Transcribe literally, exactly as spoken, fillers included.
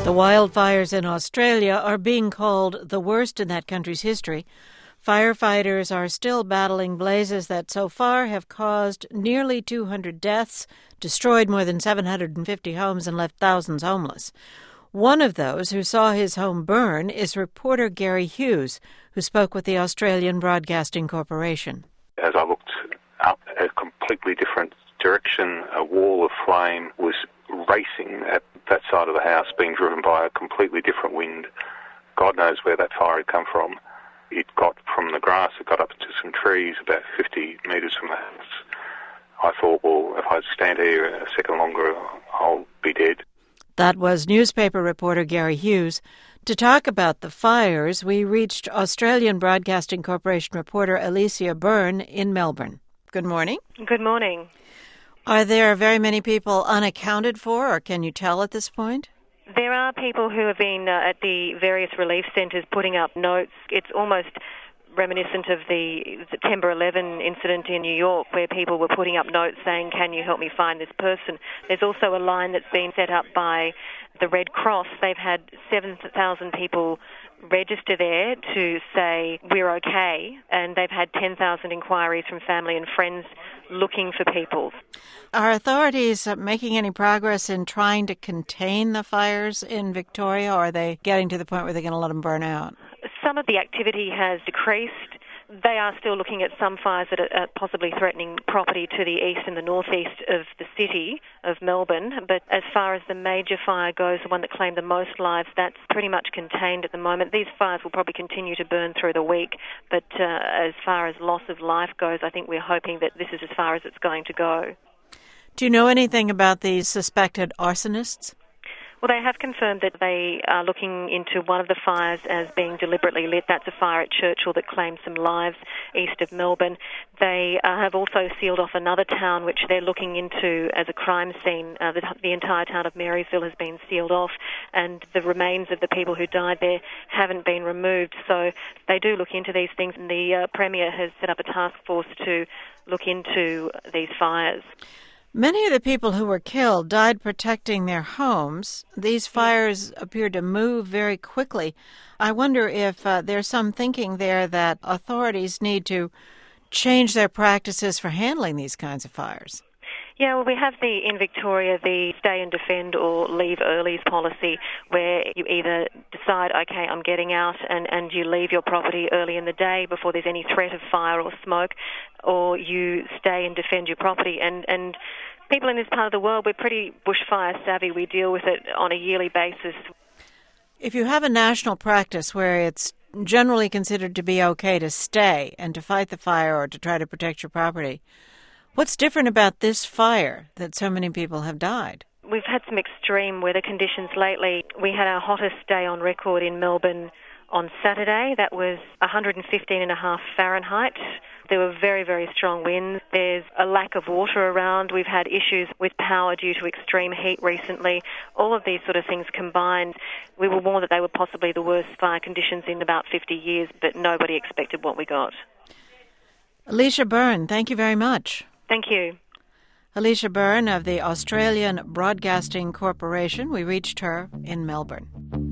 The wildfires in Australia are being called the worst in that country's history. Firefighters are still battling blazes that so far have caused nearly two hundred deaths, destroyed more than seven hundred fifty homes, and left thousands homeless. One of those who saw his home burn is reporter Gary Hughes, who spoke with the Australian Broadcasting Corporation. As I looked up a completely different direction, a wall of flame was racing at that side of the house, being driven by a completely different wind. God knows where that fire had come from. It got from the grass, it got up to some trees about fifty metres from the house. I thought, well, if I stand here a second longer, I'll be dead. That was newspaper reporter Gary Hughes. To talk about the fires, we reached Australian Broadcasting Corporation reporter Alicia Byrne in Melbourne. Good morning. Good morning. Are there very many people unaccounted for, or can you tell at this point? There are people who have been uh, at the various relief centres putting up notes. It's almost reminiscent of the September eleventh incident in New York, where people were putting up notes saying, can you help me find this person? There's also a line that's been set up by the Red Cross. They've had seven thousand people register there to say we're okay, and they've had ten thousand inquiries from family and friends looking for people. Are authorities making any progress in trying to contain the fires in Victoria, or are they getting to the point where they're going to let them burn out? Some of the activity has decreased. They are still looking at some fires that are possibly threatening property to the east and the northeast of the city of Melbourne. But as far as the major fire goes, the one that claimed the most lives, that's pretty much contained at the moment. These fires will probably continue to burn through the week. But uh, as far as loss of life goes, I think we're hoping that this is as far as it's going to go. Do you know anything about these suspected arsonists? Well, they have confirmed that they are looking into one of the fires as being deliberately lit. That's a fire at Churchill that claimed some lives east of Melbourne. They uh, have also sealed off another town which they're looking into as a crime scene. Uh, the, the entire town of Marysville has been sealed off, and the remains of the people who died there haven't been removed. So they do look into these things, and the uh, Premier has set up a task force to look into these fires. Many of the people who were killed died protecting their homes. These fires appear to move very quickly. I wonder if uh, there's some thinking there that authorities need to change their practices for handling these kinds of fires. Yeah, well, we have the in Victoria the stay and defend or leave early policy, where you either decide, okay, I'm getting out, and, and you leave your property early in the day before there's any threat of fire or smoke, or you stay and defend your property. And, and people in this part of the world, we're pretty bushfire savvy. We deal with it on a yearly basis. If you have a national practice where it's generally considered to be okay to stay and to fight the fire or to try to protect your property, what's different about this fire that so many people have died? We've had some extreme weather conditions lately. We had our hottest day on record in Melbourne on Saturday. That was one hundred fifteen and a half Fahrenheit. There were very, very strong winds. There's a lack of water around. We've had issues with power due to extreme heat recently. All of these sort of things combined, we were warned that they were possibly the worst fire conditions in about fifty years, but nobody expected what we got. Alicia Byrne, thank you very much. Thank you. Alicia Byrne of the Australian Broadcasting Corporation. We reached her in Melbourne.